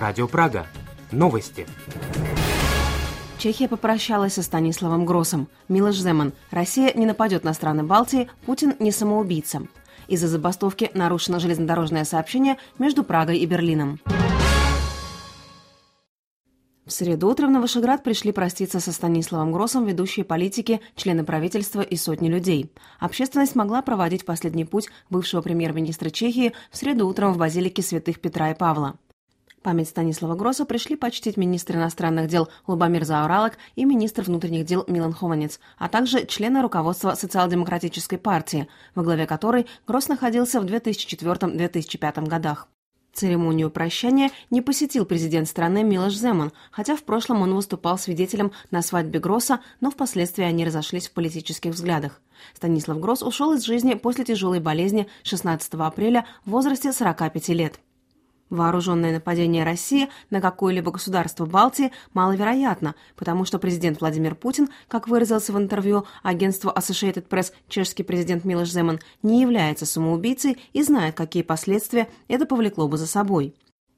Радио Прага. Новости. Чехия попрощалась со Станиславом Гроссом. Милош Земан. Россия не нападет на страны Балтии. Путин не самоубийца. Из-за забастовки нарушено железнодорожное сообщение между Прагой и Берлином. В среду утром на Вышеград пришли проститься со Станиславом Гроссом ведущие политики, члены правительства и сотни людей. Общественность могла проводить последний путь бывшего премьер-министра Чехии в среду утром в базилике святых Петра и Павла. Память Станислава Гросса пришли почтить министр иностранных дел Лубомир Заоралек и министр внутренних дел Милан Хованец, а также члены руководства Социал-демократической партии, во главе которой Гросс находился в 2004-2005 годах. Церемонию прощания не посетил президент страны Милош Земан, хотя в прошлом он выступал свидетелем на свадьбе Гросса, но впоследствии они разошлись в политических взглядах. Станислав Гросс ушел из жизни после тяжелой болезни 16 апреля в возрасте 45 лет. Вооруженное нападение России на какое-либо государство Балтии маловероятно, потому что президент Владимир Путин, как выразился в интервью агентству Associated Press чешский президент Милош Земан, не является самоубийцей и знает, какие последствия это повлекло бы за собой.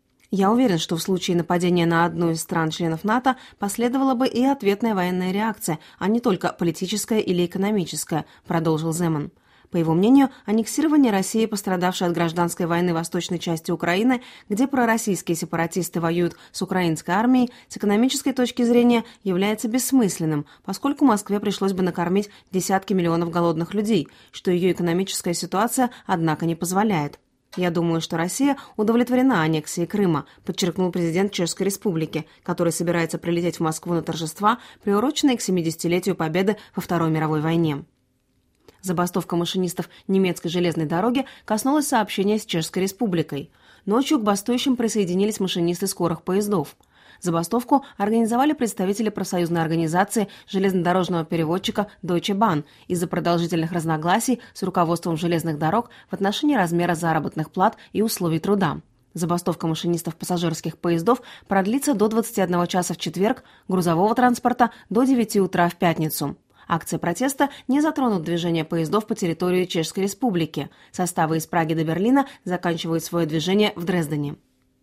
«Я уверен, что в случае нападения на одну из стран-членов НАТО последовала бы и ответная военная реакция, а не только политическая или экономическая», продолжил Земан. По его мнению, аннексирование России, пострадавшей от гражданской войны в восточной части Украины, где пророссийские сепаратисты воюют с украинской армией, с экономической точки зрения является бессмысленным, поскольку Москве пришлось бы накормить десятки миллионов голодных людей, что ее экономическая ситуация, однако, не позволяет. «Я думаю, что Россия удовлетворена аннексией Крыма», подчеркнул президент Чешской Республики, который собирается прилететь в Москву на торжества, приуроченные к 70-летию победы во Второй мировой войне. Забастовка машинистов немецкой железной дороги коснулась сообщения с Чешской Республикой. Ночью к бастующим присоединились машинисты скорых поездов. Забастовку организовали представители профсоюзной организации железнодорожного перевозчика Deutsche Bahn из-за продолжительных разногласий с руководством железных дорог в отношении размера заработных плат и условий труда. Забастовка машинистов пассажирских поездов продлится до 21 часа в четверг, грузового транспорта до 9 утра в пятницу. Акции протеста не затронут движение поездов по территории Чешской Республики. Составы из Праги до Берлина заканчивают свое движение в Дрездене.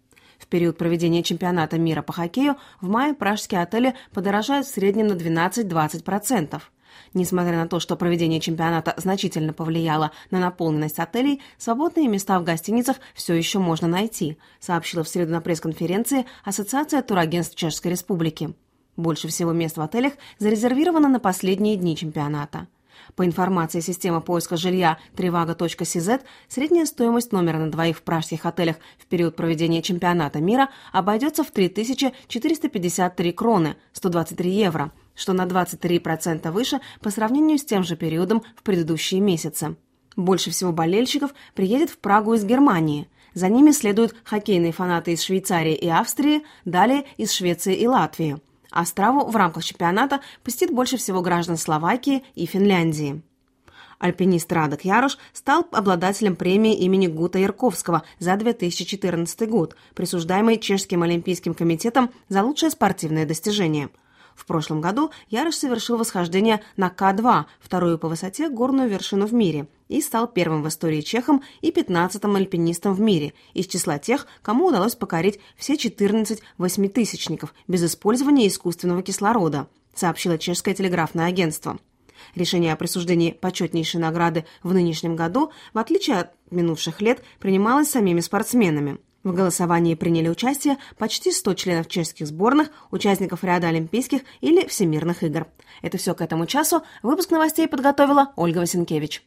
В период проведения чемпионата мира по хоккею в мае пражские отели подорожают в среднем на 12-20%. Несмотря на то, что проведение чемпионата значительно повлияло на наполненность отелей, свободные места в гостиницах все еще можно найти, сообщила в среду на пресс-конференции Ассоциация турагентств Чешской Республики. Больше всего мест в отелях зарезервировано на последние дни чемпионата. По информации системы поиска жилья Trivago.cz, средняя стоимость номера на двоих в пражских отелях в период проведения чемпионата мира обойдется в 3453 кроны, 123 евро, что на 23% выше по сравнению с тем же периодом в предыдущие месяцы. Больше всего болельщиков приедет в Прагу из Германии. За ними следуют хоккейные фанаты из Швейцарии и Австрии, далее из Швеции и Латвии. Острову в рамках чемпионата посетит больше всего граждан Словакии и Финляндии. Альпинист Радек Ярош стал обладателем премии имени Гута Ярковского за 2014 год, присуждаемой Чешским олимпийским комитетом за лучшее спортивное достижение. В прошлом году Ярош совершил восхождение на К2, вторую по высоте горную вершину в мире, и стал первым в истории чехом и 15-м альпинистом в мире из числа тех, кому удалось покорить все 14 восьмитысячников без использования искусственного кислорода, сообщило чешское телеграфное агентство. Решение о присуждении почетнейшей награды в нынешнем году, в отличие от минувших лет, принималось самими спортсменами. В голосовании приняли участие почти 100 членов чешских сборных, участников ряда Олимпийских или Всемирных игр. Это все к этому часу. Выпуск новостей подготовила Ольга Васенкевич.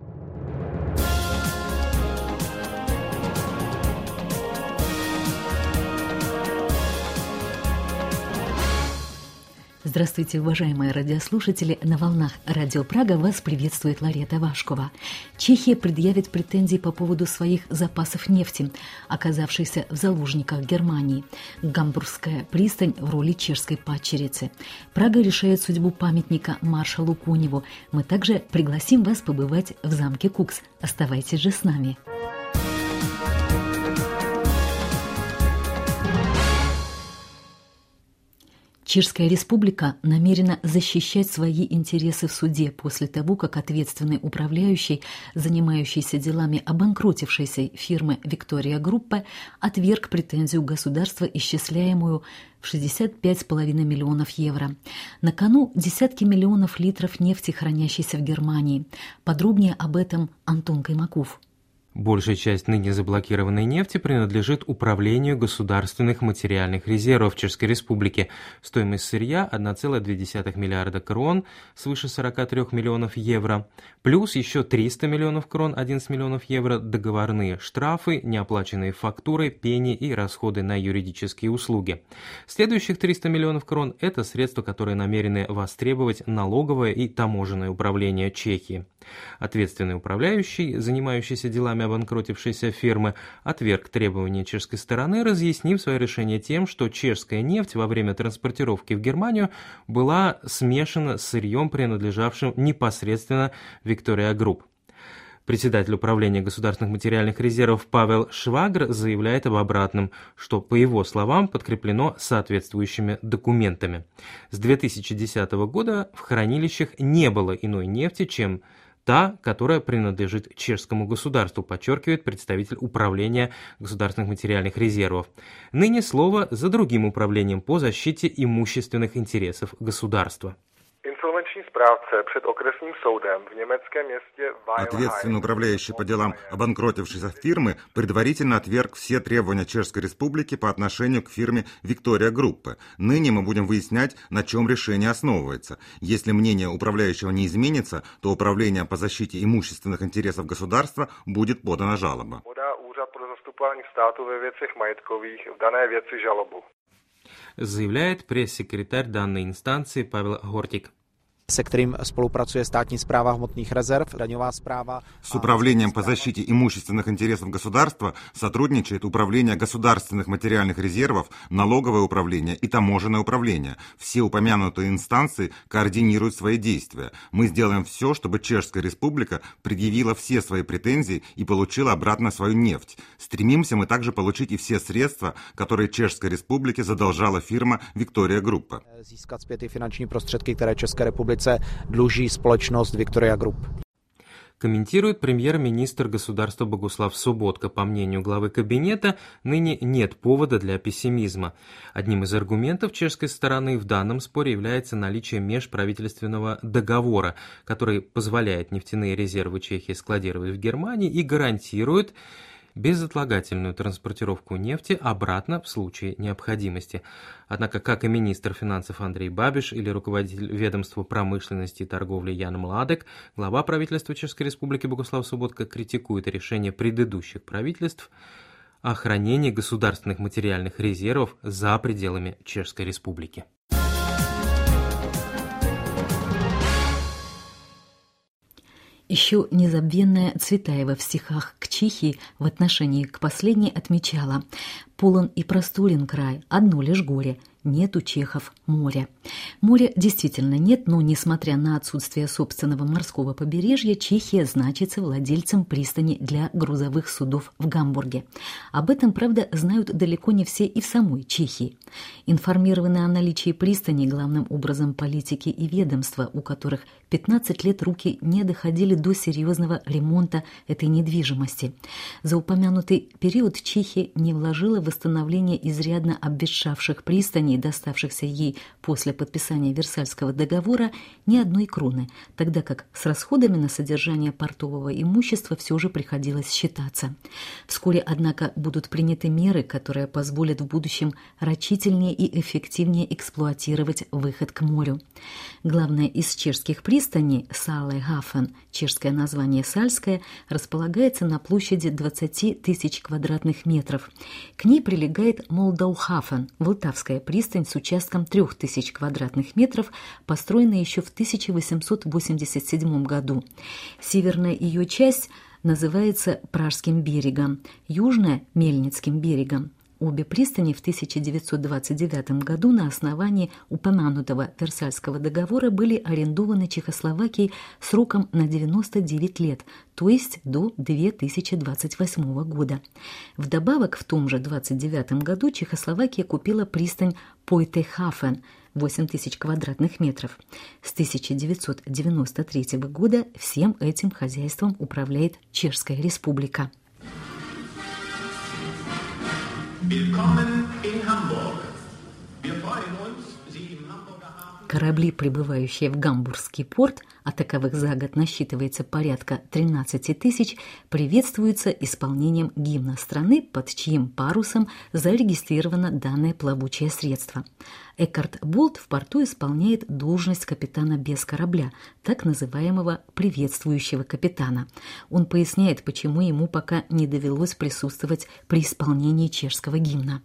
Здравствуйте, уважаемые радиослушатели! На волнах Радио Прага вас приветствует Ларета Вашкова. Чехия предъявит претензии по поводу своих запасов нефти, оказавшихся в заложниках Германии. Гамбургская пристань в роли чешской падчерицы. Прага решает судьбу памятника маршалу Коневу. Мы также пригласим вас побывать в замке Кукс. Оставайтесь же с нами. Чешская Республика намерена защищать свои интересы в суде после того, как ответственный управляющий, занимающийся делами обанкротившейся фирмы «Виктория Группа», отверг претензию государства, исчисляемую в 65,5 миллионов евро. На кону десятки миллионов литров нефти, хранящейся в Германии. Подробнее об этом Антон Каймаков. Большая часть ныне заблокированной нефти принадлежит Управлению государственных материальных резервов Чешской Республики. Стоимость сырья 1,2 миллиарда крон, свыше 43 миллионов евро, плюс еще 300 миллионов крон, 11 миллионов евро, договорные штрафы, неоплаченные фактуры, пени и расходы на юридические услуги. Следующих 300 миллионов крон – это средства, которые намерены востребовать налоговое и таможенное управление Чехии. Ответственный управляющий, занимающийся делами обанкротившейся фирмы, отверг требования чешской стороны, разъяснив свое решение тем, что чешская нефть во время транспортировки в Германию была смешана с сырьем, принадлежавшим непосредственно Виктория Групп. Председатель управления государственных материальных резервов Павел Швагр заявляет об обратном, что, по его словам, подкреплено соответствующими документами. С 2010 года в хранилищах не было иной нефти, чем та, которая принадлежит чешскому государству, подчеркивает представитель управления государственных материальных резервов. Ныне слово за другим управлением по защите имущественных интересов государства. Ответственный управляющий по делам обанкротившейся фирмы предварительно отверг все требования Чешской Республики по отношению к фирме «Виктория Группа». Ныне мы будем выяснять, на чем решение основывается. Если мнение управляющего не изменится, то Управление по защите имущественных интересов государства будет подана жалоба. Заявляет пресс-секретарь данной инстанции Павел Гортик. Se kterým spolupracuje státní správa hmotných rezerv, daňová správa. С Управлением по защите имущественных интересов государства сотрудничает Управление государственных материальных резервов, Налоговое управление и Таможенное управление. Все упомянутые инстанции координируют свои действия. Мы сделаем все, чтобы Чешская Республика предъявила все свои претензии и получила обратно свою нефть. Стремимся мы также получить и все средства, которые Чешской Республике задолжала фирма «Виктория Группа». Získat zpět ty finanční prostředky, které České republice dluží společnost Victoria Group. Комментирует премьер-министр государства Богуслав Соботка. По мнению главы кабинета, ныне нет повода для пессимизма. Одним из аргументов чешской стороны в данном споре является наличие межправительственного договора, который позволяет нефтяные резервы Чехии складировать в Германии и гарантирует безотлагательную транспортировку нефти обратно в случае необходимости. Однако, как и министр финансов Андрей Бабиш или руководитель ведомства промышленности и торговли Ян Младек, глава правительства Чешской Республики Богуслав Соботка критикует решение предыдущих правительств о хранении государственных материальных резервов за пределами Чешской Республики. Еще незабвенная Цветаева в стихах к Чехии в отношении к последней отмечала: «Полон и просторен край, одно лишь горе, нет у чехов моря». Моря действительно нет, но, несмотря на отсутствие собственного морского побережья, Чехия значится владельцем пристани для грузовых судов в Гамбурге. Об этом, правда, знают далеко не все и в самой Чехии. Информированы о наличии пристани главным образом политики и ведомства, у которых 15 лет руки не доходили до серьезного ремонта этой недвижимости. За упомянутый период Чехия не вложила в восстановление изрядно обветшавших пристаней, доставшихся ей после подписания Версальского договора, ни одной кроны, тогда как с расходами на содержание портового имущества все же приходилось считаться. Вскоре, однако, будут приняты меры, которые позволят в будущем рачительнее и эффективнее эксплуатировать выход к морю. Главная из чешских пристаней, Сале-Хафен, чешское название Сальская, располагается на площади 20 тысяч квадратных метров. К ней прилегает Молдау-Хафен, Влтавская пристань с участком 3000 квадратных метров, построенная еще в 1887 году. Северная ее часть называется Пражским берегом, южная – Мельницким берегом. Обе пристани в 1929 году на основании упомянутого Версальского договора были арендованы Чехословакией сроком на 99 лет, то есть до 2028 года. Вдобавок, в том же 1929 году Чехословакия купила пристань Пойтехафен в 8000 квадратных метров. С 1993 года всем этим хозяйством управляет Чешская Республика. Корабли, прибывающие в Гамбургский порт, а таковых за год насчитывается порядка 13 тысяч, приветствуются исполнением гимна страны, под чьим парусом зарегистрировано данное плавучее средство. Эккарт Болт в порту исполняет должность капитана без корабля, так называемого приветствующего капитана. Он поясняет, почему ему пока не довелось присутствовать при исполнении чешского гимна.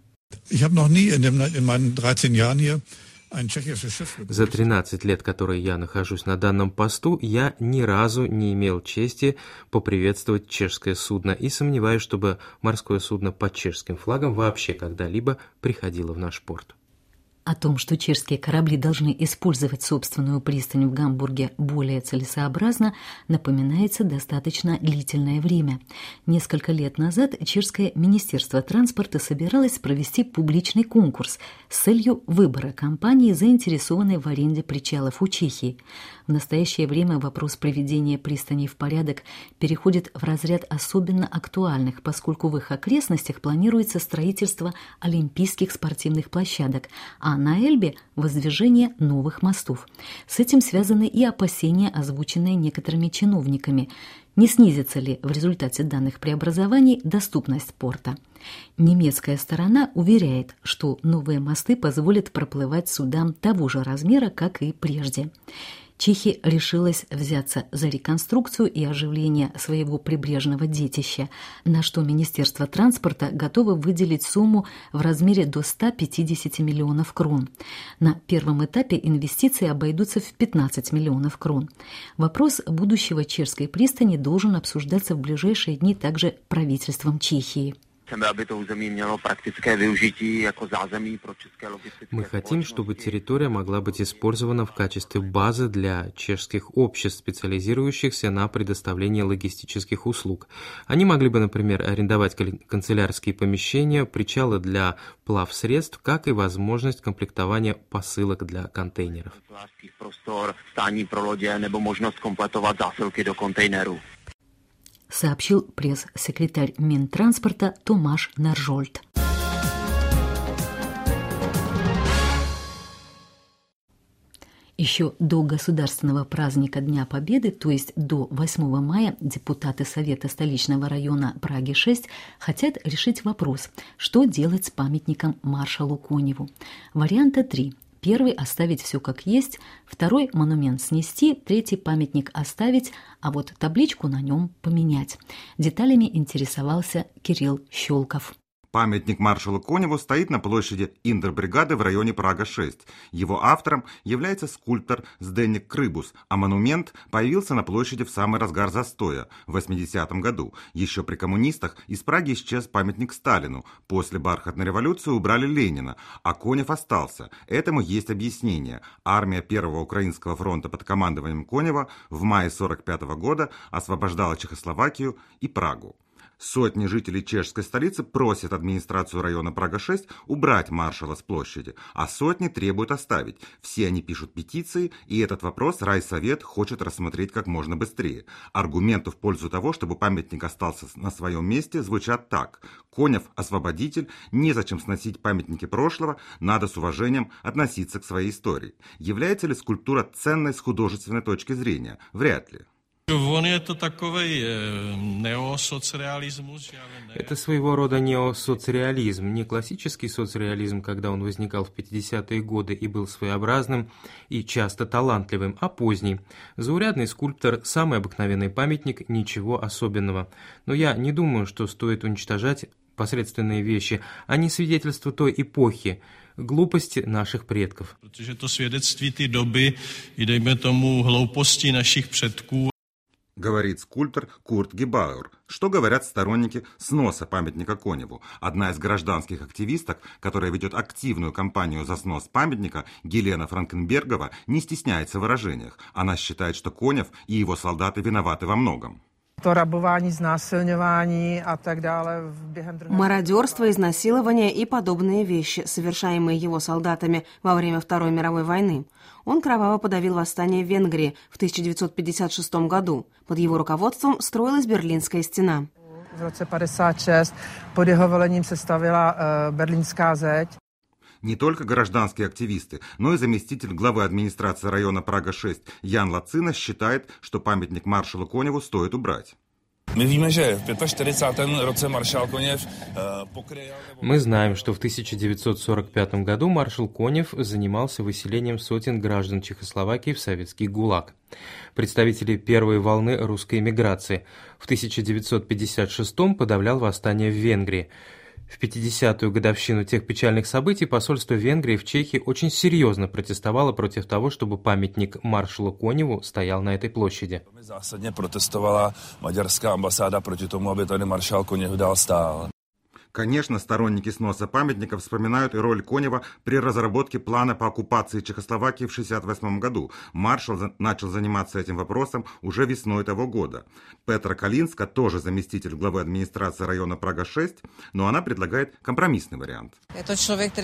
За 13 лет, которые я нахожусь на данном посту, я ни разу не имел чести поприветствовать чешское судно и сомневаюсь, чтобы морское судно под чешским флагом вообще когда-либо приходило в наш порт. О том, что чешские корабли должны использовать собственную пристань в Гамбурге более целесообразно, напоминается достаточно длительное время. Несколько лет назад чешское Министерство транспорта собиралось провести публичный конкурс с целью выбора компании, заинтересованной в аренде причалов у Чехии. В настоящее время вопрос приведения пристаней в порядок переходит в разряд особенно актуальных, поскольку в их окрестностях планируется строительство олимпийских спортивных площадок, а на Эльбе – воздвижение новых мостов. С этим связаны и опасения, озвученные некоторыми чиновниками. Не снизится ли в результате данных преобразований доступность порта? Немецкая сторона уверяет, что новые мосты позволят проплывать судам того же размера, как и прежде. Чехия решилась взяться за реконструкцию и оживление своего прибрежного детища, на что Министерство транспорта готово выделить сумму в размере до 150 миллионов крон. На первом этапе инвестиции обойдутся в 15 миллионов крон. Вопрос будущего чешской пристани должен обсуждаться в ближайшие дни также правительством Чехии. Мы хотим, чтобы территория могла быть использована в качестве базы для чешских обществ, специализирующихся на предоставлении логистических услуг. Они могли бы, например, арендовать канцелярские помещения, причалы для плавсредств, как и возможность комплектования посылок для контейнеров. Сообщил пресс-секретарь Минтранспорта Томаш Наржольд. Еще до государственного праздника Дня Победы, то есть до 8 мая, депутаты Совета столичного района Праги-6 хотят решить вопрос, что делать с памятником маршалу Коневу. Варианта 3. Первый – оставить все как есть, второй – монумент снести, третий – памятник оставить, а вот табличку на нем поменять. Деталями интересовался Кирилл Щелков. Памятник маршалу Коневу стоит на площади Интербригады в районе Прага-6. Его автором является скульптор Зденек Крыбус, а монумент появился на площади в самый разгар застоя в 80-м году. Еще при коммунистах из Праги исчез памятник Сталину. После бархатной революции убрали Ленина, а Конев остался. Этому есть объяснение. Армия Первого Украинского фронта под командованием Конева в мае 1945 года освобождала Чехословакию и Прагу. Сотни жителей чешской столицы просят администрацию района Прага-6 убрать маршала с площади, а сотни требуют оставить. Все они пишут петиции, и этот вопрос райсовет хочет рассмотреть как можно быстрее. Аргументы в пользу того, чтобы памятник остался на своем месте, звучат так. Конев – освободитель, незачем сносить памятники прошлого, надо с уважением относиться к своей истории. Является ли скульптура ценной с художественной точки зрения? Вряд ли. Это своего рода неосоцреализм, не классический соцреализм, когда он возникал в 50-е годы и был своеобразным и часто талантливым, а поздний. Заурядный скульптор, самый обыкновенный памятник, ничего особенного. Но я не думаю, что стоит уничтожать посредственные вещи, а не свидетельство той эпохи, глупости наших предков. Protože to svědectví ty doby, i dejme tomu hlouposti našich předků. Говорит скульптор Курт Гебауэр. Что говорят сторонники сноса памятника Коневу? Одна из гражданских активисток, которая ведет активную кампанию за снос памятника, Гелена Франкенбергова, не стесняется в выражениях. Она считает, что Конев и его солдаты виноваты во многом. Мародерство, изнасилование и подобные вещи, совершаемые его солдатами во время Второй мировой войны. Он кроваво подавил восстание в Венгрии в 1956 году. Под его руководством строилась Берлинская стена. В roce 1956 pod jeho velením se stavila Berlínská zeď. Не только гражданские активисты, но и заместитель главы администрации района Прага-6 Ян Лацина считает, что памятник маршалу Коневу стоит убрать. Мы знаем, что в 1945 году маршал Конев занимался выселением сотен граждан Чехословакии в советский ГУЛАГ. Представители первой волны русской эмиграции в 1956 подавлял восстание в Венгрии. В 50-ю годовщину тех печальных событий посольство Венгрии в Чехии очень серьезно протестовало против того, чтобы памятник маршалу Коневу стоял на этой площади. Zásadně protestovala maďarská ambasáda proti tomu, aby tady maršál Koněv dál stál. Конечно, сторонники сноса памятников вспоминают и роль Конева при разработке плана по оккупации Чехословакии в 1968 году. Маршал начал заниматься этим вопросом уже весной того года. Петра Калинска, тоже заместитель главы администрации района Прага-6, но она предлагает компромиссный вариант. Это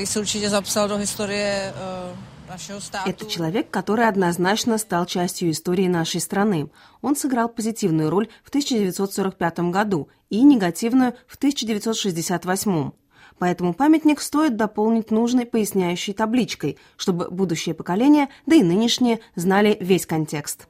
человек, который однозначно стал частью истории нашей страны. Он сыграл позитивную роль в 1945 году и негативную в 1968. Поэтому памятник стоит дополнить нужной поясняющей табличкой, чтобы будущее поколение, да и нынешние, знали весь контекст.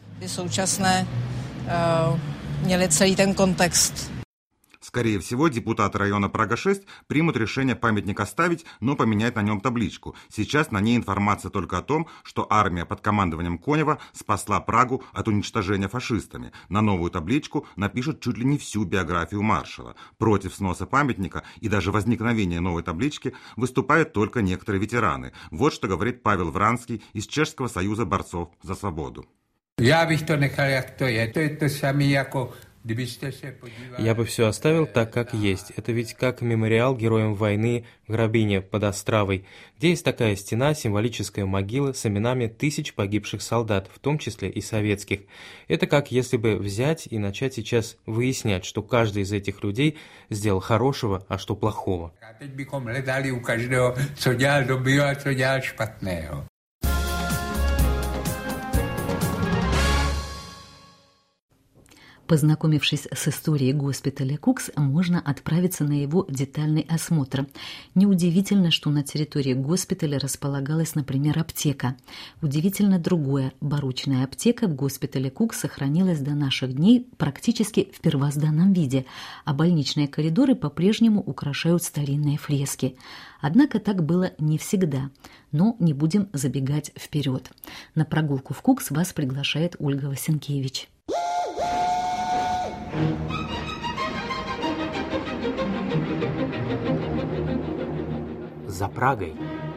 Скорее всего, депутаты района Прага-6 примут решение памятник оставить, но поменять на нем табличку. Сейчас на ней информация только о том, что армия под командованием Конева спасла Прагу от уничтожения фашистами. На новую табличку напишут чуть ли не всю биографию маршала. Против сноса памятника и даже возникновения новой таблички выступают только некоторые ветераны. Вот что говорит Павел Вранский из Чешского союза борцов за свободу. Я bych to nechal, jak to je. To je to samé jako... Я бы все оставил так, как есть. Это ведь как мемориал героям войны Грабине под Остравой, где есть такая стена, символическая могила с именами тысяч погибших солдат, в том числе и советских. Это как если бы взять и начать сейчас выяснять, что каждый из этих людей сделал хорошего, а что плохого. А teď bychom hledali u každého, co dělal dobrýho a co dělal špatného. Познакомившись с историей госпиталя Кукс, можно отправиться на его детальный осмотр. Неудивительно, что на территории госпиталя располагалась, например, аптека. Удивительно другое. Барочная аптека в госпитале Кукс сохранилась до наших дней практически в первозданном виде, а больничные коридоры по-прежнему украшают старинные фрески. Однако так было не всегда. Но не будем забегать вперед. На прогулку в Кукс вас приглашает Ольга Васенкевич. За Прагой.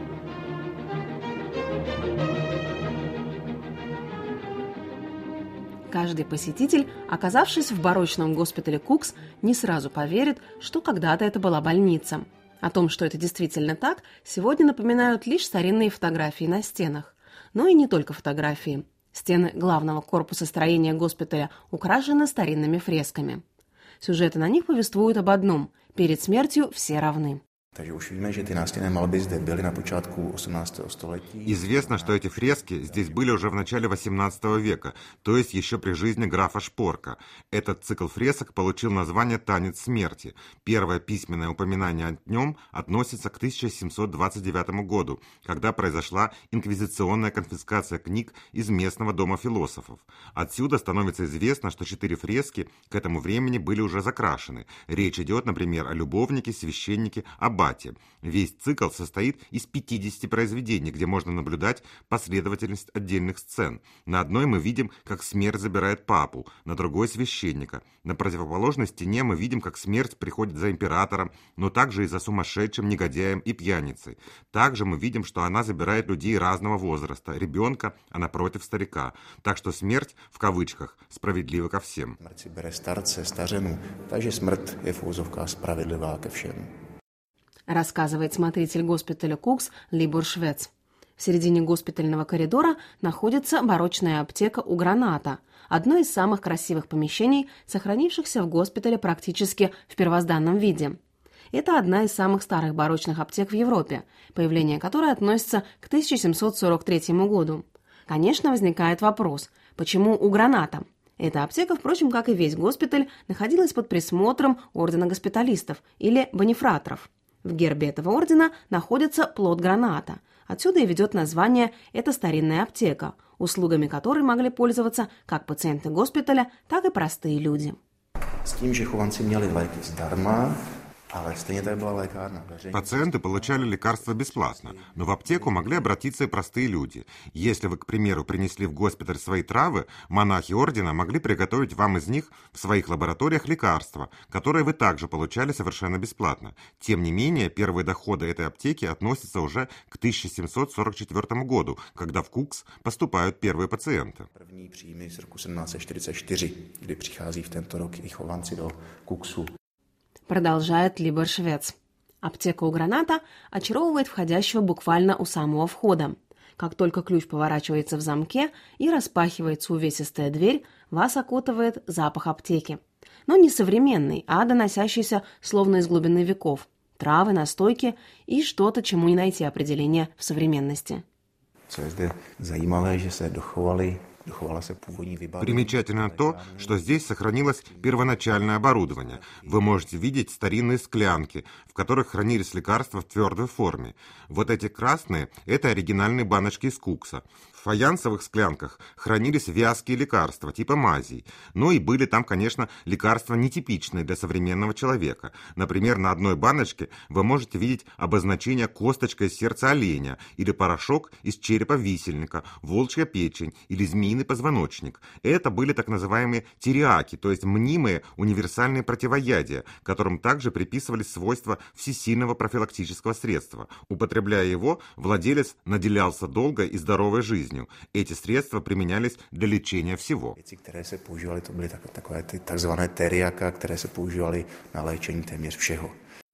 Каждый посетитель, оказавшись в барочном госпитале Кукс, не сразу поверит, что когда-то это была больница. О том, что это действительно так, сегодня напоминают лишь старинные фотографии на стенах. Но и не только фотографии. Стены главного корпуса строения госпиталя украшены старинными фресками. Сюжеты на них повествуют об одном – перед смертью все равны. Известно, что эти фрески здесь были уже в начале XVIII века, то есть еще при жизни графа Шпорка. Этот цикл фресок получил название «Танец смерти». Первое письменное упоминание о нем относится к 1729 году, когда произошла инквизиционная конфискация книг из местного дома философов. Отсюда становится известно, что 4 фрески к этому времени были уже закрашены. Речь идет, например, о любовнике, священнике, аббате. Весь цикл состоит из 50 произведений, где можно наблюдать последовательность отдельных сцен. На одной мы видим, как смерть забирает папу, на другой – священника. На противоположной стене мы видим, как смерть приходит за императором, но также и за сумасшедшим, негодяем и пьяницей. Также мы видим, что она забирает людей разного возраста, ребенка, а напротив старика. Так что смерть, в кавычках, справедлива ко всем. Смерть берет старца, старину, takže смерть je v úzovkách spravedlivá ke všem. Рассказывает смотритель госпиталя Кукс Либор Швец. В середине госпитального коридора находится барочная аптека у Граната, одно из самых красивых помещений, сохранившихся в госпитале практически в первозданном виде. Это одна из самых старых барочных аптек в Европе, появление которой относится к 1743 году. Конечно, возникает вопрос, почему у Граната? Эта аптека, впрочем, как и весь госпиталь, находилась под присмотром ордена госпиталистов или бонифраторов. В гербе этого ордена находится плод граната. Отсюда и ведет название эта старинная аптека, услугами которой могли пользоваться как пациенты госпиталя, так и простые люди. С тем, что хованцы měli léky zdarma, ale stejně tak byla lékárna. Пациенты получали лекарства бесплатно, но в аптеку могли обратиться и простые люди. Если вы, к примеру, принесли в госпиталь свои травы, монахи ордена могли приготовить вам из них в своих лабораториях лекарства, которые вы также получали совершенно бесплатно. Тем не менее, первые доходы этой аптеки относятся уже к 1744 году, когда в Кукс поступают первые пациенты. První příjmy z roku 1744, kdy přichází v tento rok i chovanci do Kuksu. Продолжает Либор Швец. Аптека у Граната очаровывает входящего буквально у самого входа. Как только ключ поворачивается в замке и распахивается увесистая дверь, вас окутывает запах аптеки. Но не современный, а доносящийся словно из глубины веков. Травы, настойки и что-то, чему не найти определения в современности. Co je zde zajímavé, že se dochovaly Примечательно то, что здесь сохранилось первоначальное оборудование. Вы можете видеть старинные склянки, в которых хранились лекарства в твердой форме. Вот эти красные – это оригинальные баночки из Кукса. В фаянсовых склянках хранились вязкие лекарства типа мазей. Но и были там, конечно, лекарства нетипичные для современного человека. Например, на одной баночке вы можете видеть обозначение косточка из сердца оленя или порошок из черепа висельника, волчья печень или змеиный позвоночник. Это были так называемые тириаки, то есть мнимые универсальные противоядия, которым также приписывались свойства всесильного профилактического средства. Употребляя его, владелец наделялся долгой и здоровой жизнью. Эти средства применялись для лечения всего. Věci, které se používaly, to byly takové ty takzvané teriaka, které se používaly na léčení téměř všeho.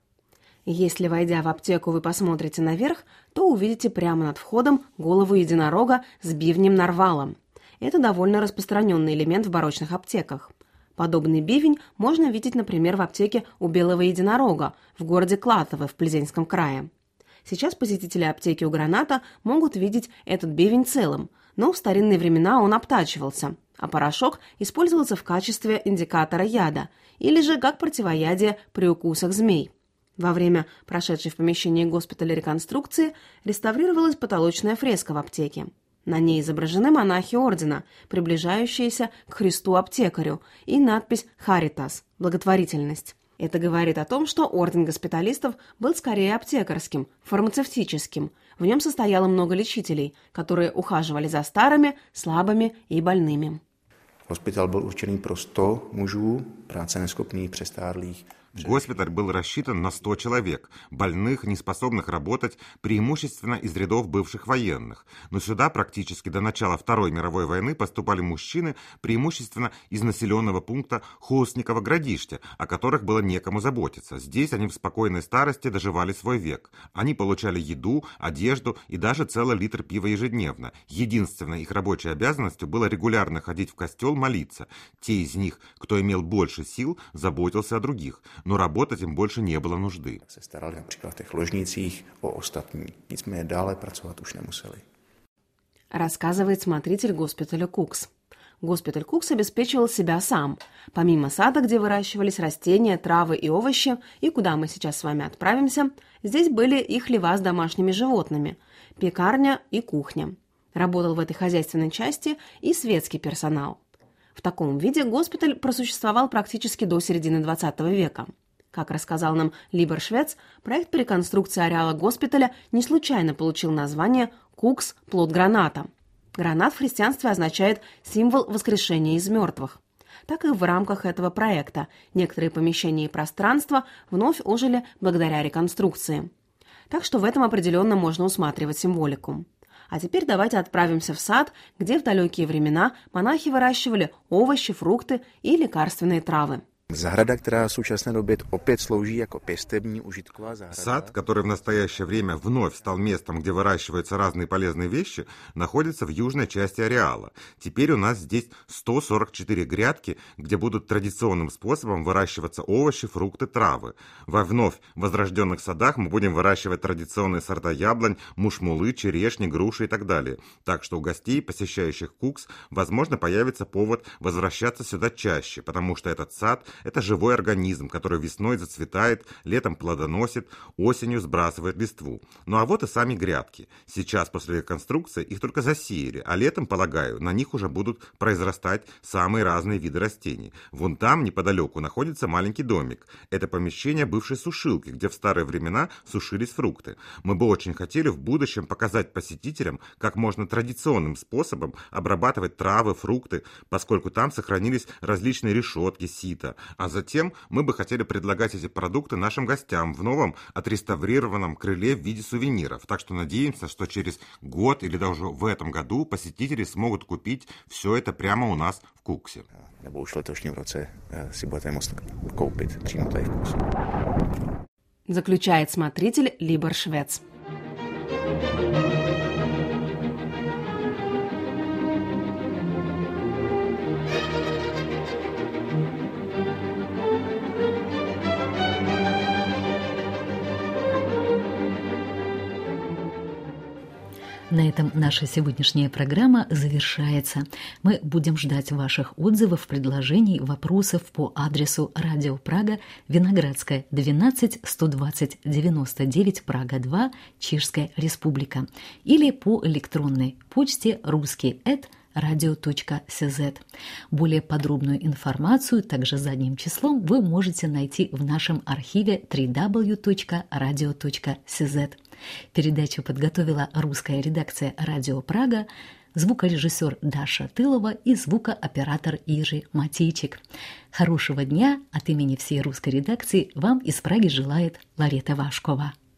Если, войдя в аптеку, вы посмотрите наверх, то увидите прямо над входом голову единорога с бивнем-нарвалом. Это довольно распространенный элемент в барочных аптеках. Подобный бивень можно видеть, например, в аптеке у Белого единорога в городе Клатово в Пльзенском крае. Сейчас посетители аптеки у Граната могут видеть этот бивень целым, но в старинные времена он обтачивался, а порошок использовался в качестве индикатора яда или же как противоядие при укусах змей. Во время прошедшей в помещении госпиталя реконструкции реставрировалась потолочная фреска в аптеке. На ней изображены монахи ордена, приближающиеся к Христу-аптекарю, и надпись «Харитас» – благотворительность. Это говорит о том, что орден госпиталистов был скорее аптекарским, фармацевтическим. В нем состояло много лечителей, которые ухаживали за старыми, слабыми и больными. Hospital byl určený pro 100 mužů, práce neschopných, přestárlých. Госпиталь был рассчитан на 100 человек, больных, неспособных работать, преимущественно из рядов бывших военных. Но сюда практически до начала Второй мировой войны поступали мужчины, преимущественно из населенного пункта Хостниково-Градище, о которых было некому заботиться. Здесь они в спокойной старости доживали свой век. Они получали еду, одежду и даже целый литр пива ежедневно. Единственной их рабочей обязанностью было регулярно ходить в костел молиться. Те из них, кто имел больше сил, заботился о других. Но работать им больше не было нужды. Se starali například v těch ložnicích o ostatní. Nicméně dále pracovat už nemuseli. Рассказывает смотритель госпиталя Кукс. Госпиталь Кукс обеспечивал себя сам. Помимо сада, где выращивались растения, травы и овощи, и куда мы сейчас с вами отправимся, здесь были и хлева с домашними животными, пекарня и кухня. Работал в этой хозяйственной части и светский персонал. В таком виде госпиталь просуществовал практически до середины XX века. Как рассказал нам Либор Швец, проект по реконструкции ареала госпиталя не случайно получил название «Кукс. Плод граната». Гранат в христианстве означает символ воскрешения из мертвых. Так и в рамках этого проекта некоторые помещения и пространства вновь ожили благодаря реконструкции. Так что в этом определенно можно усматривать символику. А теперь давайте отправимся в сад, где в далекие времена монахи выращивали овощи, фрукты и лекарственные травы. Zahrada, která v současné době opět slouží jako pěstební užitková zahrada. Сад, который в настоящее время вновь стал местом, где выращиваются разные полезные вещи, находится в южной части ареала. Теперь у нас здесь 144 грядки, где будут традиционным способом выращиваться овощи, фрукты, травы. Во вновь возрожденных садах мы будем выращивать традиционные сорта яблонь, мушмулы, черешни, груши и так далее. Так что у гостей, посещающих Кукс, возможно, появится повод возвращаться сюда чаще, потому что этот сад – это живой организм, который весной зацветает, летом плодоносит, осенью сбрасывает листву. Ну а вот и сами грядки. Сейчас после реконструкции их только засеяли, а летом, полагаю, на них уже будут произрастать самые разные виды растений. Вон там, неподалеку, находится маленький домик. Это помещение бывшей сушилки, где в старые времена сушились фрукты. Мы бы очень хотели в будущем показать посетителям, как можно традиционным способом обрабатывать травы, фрукты, поскольку там сохранились различные решетки, сито. А затем мы бы хотели предлагать эти продукты нашим гостям в новом отреставрированном крыле в виде сувениров. Так что надеемся, что через год или даже в этом году посетители смогут купить все это прямо у нас в Куксе. Nebo už v letošním roce si budete moct koupit přímo tady v Kuksu. Заключает смотритель Либор Швец. На этом наша сегодняшняя программа завершается. Мы будем ждать ваших отзывов, предложений, вопросов по адресу Радио Прага, Виноградская, 12 120 99, Прага 2, Чешская Республика, или по электронной почте ruski@radio.cz. Более подробную информацию, также задним числом, вы можете найти в нашем архиве www.radio.cz. Передачу подготовила русская редакция «Радио Прага», звукорежиссер Даша Тылова и звукооператор Иржи Матейчик. Хорошего дня от имени всей русской редакции вам из Праги желает Ларета Вашкова.